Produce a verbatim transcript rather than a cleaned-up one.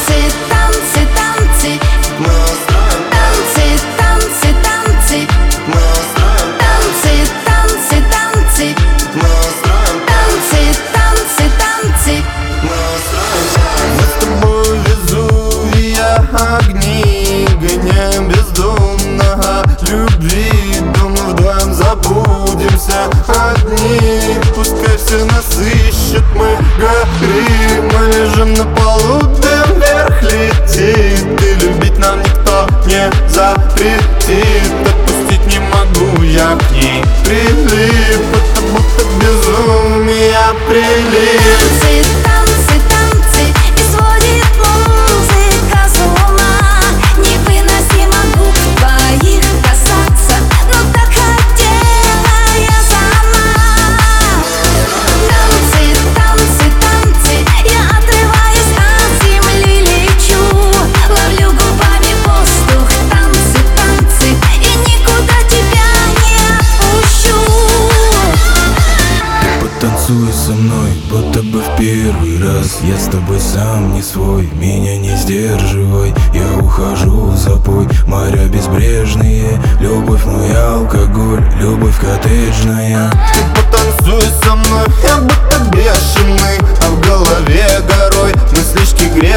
танцы, танцы. Мы устроим Танцы, танцы, танцы. Мы устроим Танцы, танцы, танцы. Мы устроим Танцы, танцы, танцы. Мы устроим Мы с тобой Везувия огни, гоняем бездумно любви. Думаю, вдвоем забудемся одни. Пускай все нас ищут, мы горим. Мы лежим на полу, дым вверх летит. И любить нам никто не запретит. Отпустить не могу, я к ней прилип. Это будто безумие прилип. Танцы, танцы, танцы. И сводит музыка с ума. Невыносимо губ твоих касаться, но так хотела я сама. Танцы, танцы, танцы. Я отрываюсь от земли, лечу. Ловлю губами воздух. Танцы, танцы. И никуда тебя не отпущу. Потанцуй со мной, будто бы в первый раз. Я с тобой сам не свой, меня не сдерживай. Я ухожу в запой, моря безбрежные. Любовь мой алкоголь, любовь коттеджная. Ты потанцуй со мной, я будто бешеный, а в голове горой мыслишки греют.